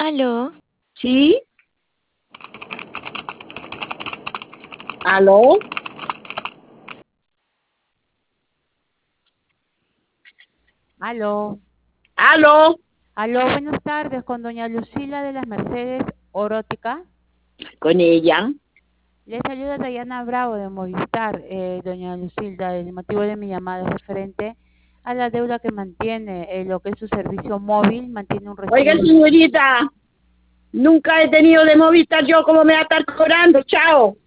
Aló, ¿Sí? ¿Aló? Aló, ¿Aló? aló, buenas tardes, con doña Lucila de las Mercedes Orótica. Con ella. Les saluda Dayana Bravo de Movistar, doña Lucilda. El motivo de mi llamada es referente a la deuda que mantiene, lo que es su servicio móvil, mantiene un Oiga, recibo. señorita, nunca he tenido de Movistar yo, ¿cómo me va a estar cobrando? Chao.